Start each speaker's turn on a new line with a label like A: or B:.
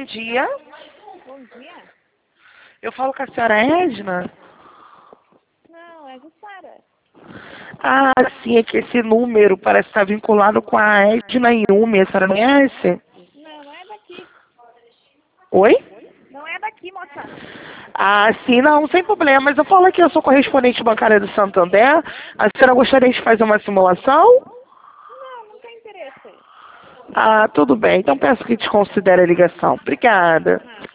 A: Bom dia.
B: Bom dia.
A: Eu falo com a senhora Edna?
B: Não, é Jussara.
A: Ah, sim, é que esse número parece estar vinculado com a Edna Yumi. A senhora conhece?
B: Não, não é daqui.
A: Oi?
B: Não é daqui, moça.
A: Ah, sim, não, sem problemas. Eu falo aqui, eu sou correspondente bancária do Santander. A senhora gostaria de fazer uma simulação?
B: Não, não tem interesse.
A: Ah, tudo bem. Então peço que desconsidere a ligação. Obrigada.
B: Ah.